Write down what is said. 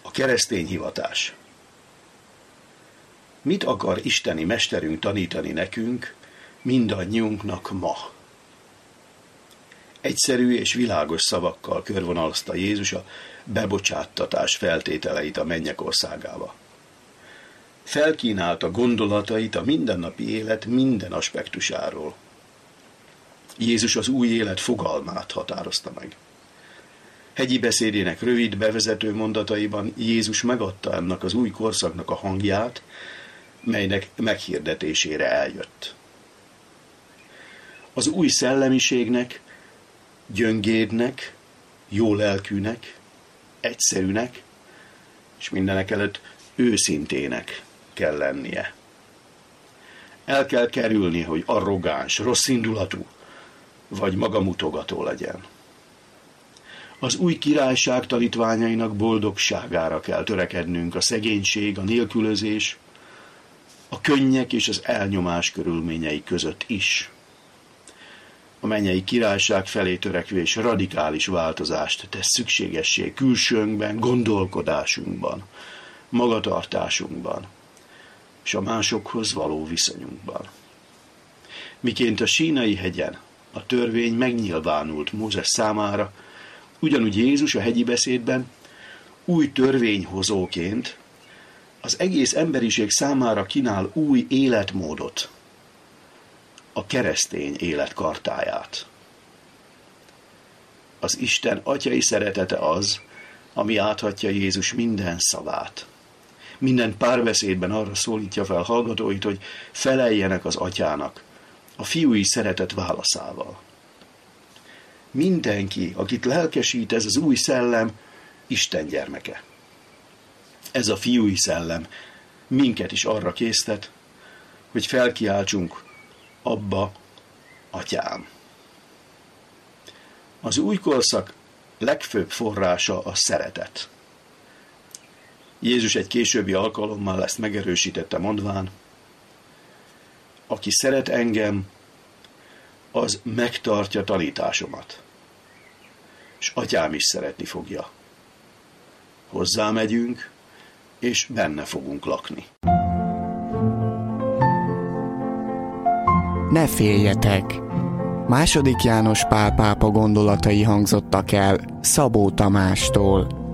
A keresztény hivatás. Mit akar isteni mesterünk tanítani nekünk, mindannyiunknak ma? Egyszerű és világos szavakkal körvonalazta Jézus a bebocsáttatás feltételeit a mennyek országába. Felkínálta gondolatait a mindennapi élet minden aspektusáról. Jézus az új élet fogalmát határozta meg. Hegyi beszédének rövid bevezető mondataiban Jézus megadta ennek az új korszaknak a hangját, melynek meghirdetésére eljött. Az új szellemiségnek, gyöngédnek, jólelkűnek, egyszerűnek, és mindenekelőtt őszintének kell lennie. El kell kerülni, hogy arrogáns, rosszindulatú, vagy magamutogató legyen. Az új királyság tanítványainak boldogságára kell törekednünk, a szegénység, a nélkülözés, a könnyek és az elnyomás körülményei között is. A mennyei királyság felé törekvés radikális változást tesz szükségessé külsőnkben, gondolkodásunkban, magatartásunkban, és a másokhoz való viszonyunkban. Miként a Sínai hegyen a törvény megnyilvánult Mózes számára, ugyanúgy Jézus a hegyi beszédben új törvényhozóként az egész emberiség számára kínál új életmódot, a keresztény élet kartáját. Az Isten atyai szeretete az, ami áthatja Jézus minden szavát. Minden párbeszédben arra szólítja fel hallgatóit, hogy feleljenek az atyának, a fiúi szeretet válaszával. Mindenki, akit lelkesít ez az új szellem, Isten gyermeke. Ez a fiúi szellem minket is arra késztet, hogy felkiáltsunk: Abba, Atyám. Az új korszak legfőbb forrása a szeretet. Jézus egy későbbi alkalommal ezt megerősítette mondván: Aki szeret engem, az megtartja tanításomat, és Atyám is szeretni fogja. Hozzá megyünk, és benne fogunk lakni. Ne féljetek! II. János Pál pápa gondolatai hangzottak el Szabó Tamástól.